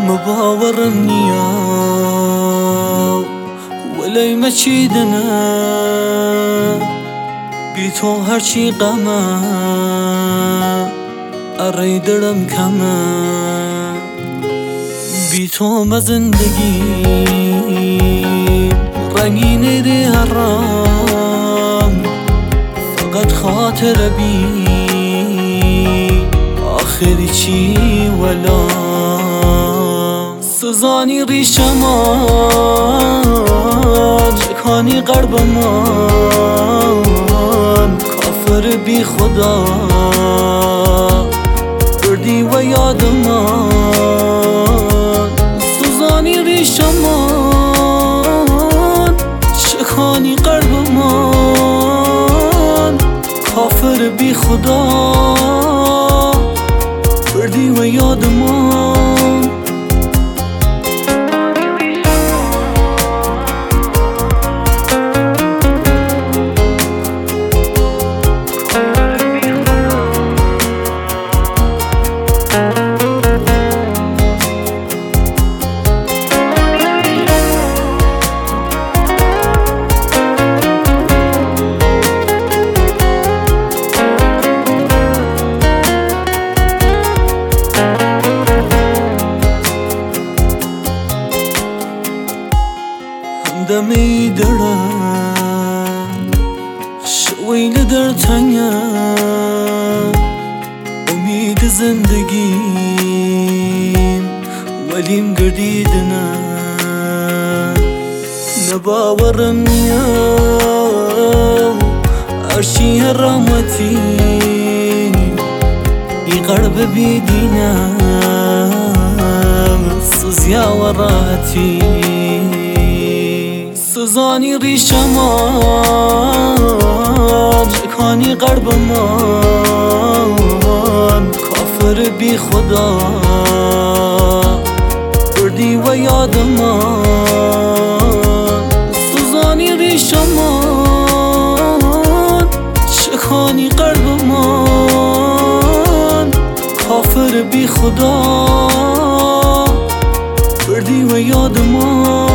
باورم نیا ولی مچیدنه بی تو هرچی غمه اری دلم کمه بی تو ما زندگی رنگینه دی حرام فقط خاطر بی آخری چی ولا سزانی ریشمان چکانی قلبمان کافر بی خدا بردی و یادمان سزانی ریشمان چکانی قلبمان کافر بی خدا بردی و یادمان دمی درم شوی لدر تنیا امید زندگیم ولیم گردیدنه نباورم نیا ارشی رحمتی ای قلب بیدینم سوزیا و راحتی سزانی ریشمان چکانی قلبمان کافر بی خدا بردی و یادمان سزانی ریشمان چکانی قلبمان کافر بی خدا بردی و یادمان